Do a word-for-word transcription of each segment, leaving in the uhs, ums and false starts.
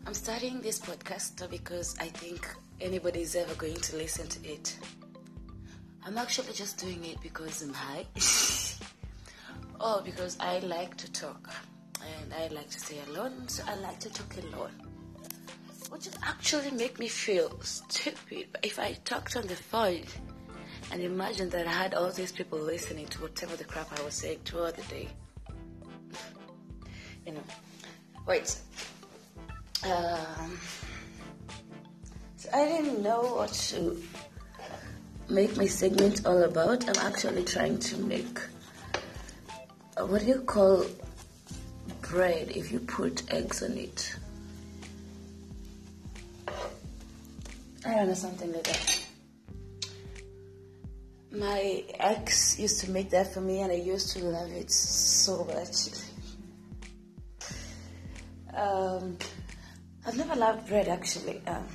I'm starting this podcast because I think anybody is ever going to listen to it. I'm actually just doing it because I'm high. Or because I like to talk. And I like to stay alone, so I like to talk alone. Which would actually make me feel stupid. But if I talked on the phone and imagine that I had all these people listening to whatever the crap I was saying throughout the day. You know. Wait. Um, so I didn't know what to make my segment all about. I'm actually trying to make, uh, what do you call bread if you put eggs on it? I don't know, something like that. My ex used to make that for me and I used to love it so much. um... I've never loved bread, actually. Um,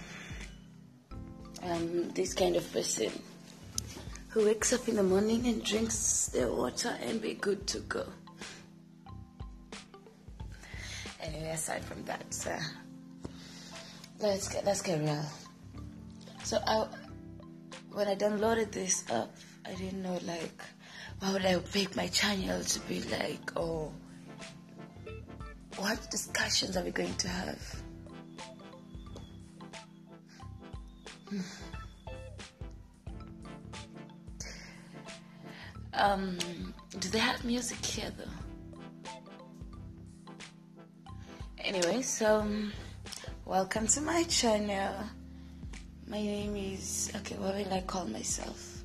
I'm this kind of person who wakes up in the morning and drinks the water and be good to go. Anyway, aside from that, so let's get let's get real. So I, when I downloaded this app, I didn't know like what would I make my channel to be like, or what discussions are we going to have? Um, do they have music here though? Anyway, so um, welcome to my channel. My name is, okay, what will I call myself?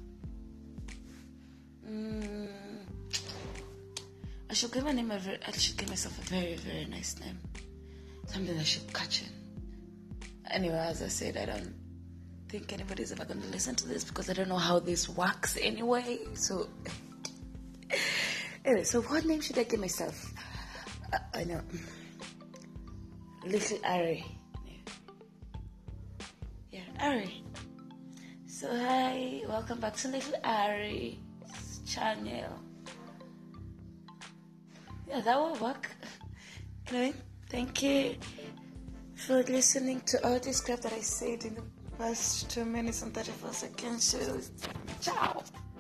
Mm, I should give my name a very, I should give myself a very, very nice name. Something I should catch in. Anyway, as I said, I don't think anybody's ever going to listen to this because I don't know how this works anyway. So, anyway, so what name should I give myself? Uh, I know. Little Ari. Yeah, Ari. So, hi, welcome back to Little Ari's channel. Yeah, that will work. Anyway, thank you for listening to all this crap that I said in the past two minutes and thirty-four seconds. So, ciao.